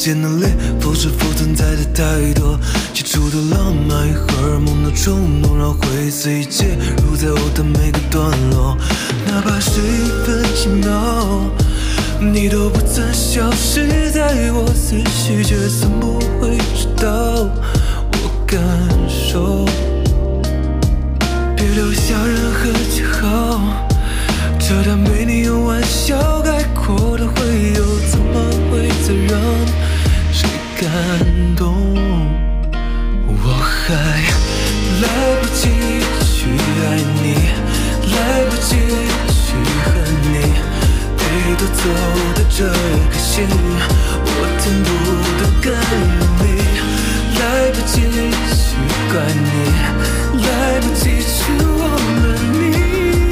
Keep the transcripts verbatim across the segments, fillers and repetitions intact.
间的裂，否是否存在的太多？起初的浪漫与荷尔蒙的冲动，让灰色一切如在我的每个段落。哪怕是一分几秒，你都不曾消失在我思绪，却从不会知道我感受。别留下任何记号，这段被你用玩笑概括的回忆，怎么会再让谁感动？我还来不及去爱你，来不及去恨你，被夺走的这颗心，我填补得更用力。来不及去怪你，来不及去忘了你。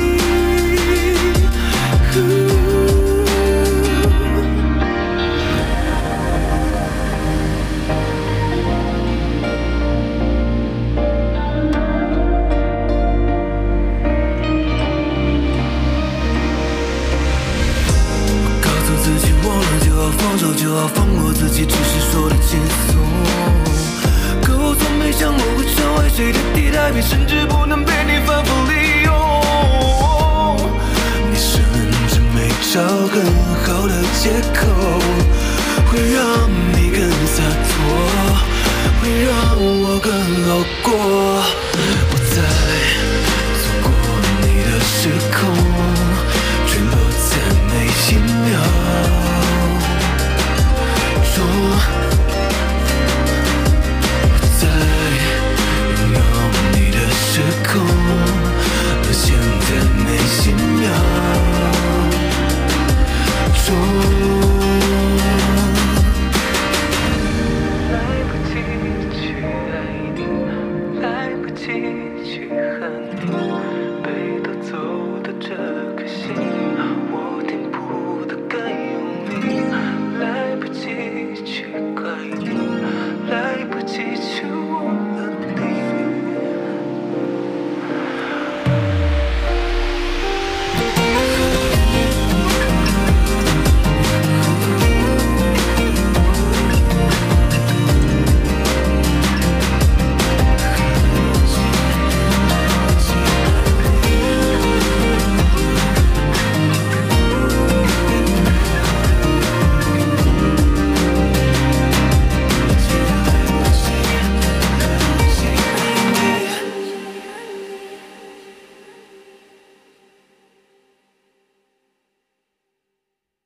放手就要放过自己，只是说的轻松。可我从没想过会成为谁的替代品，甚至不能被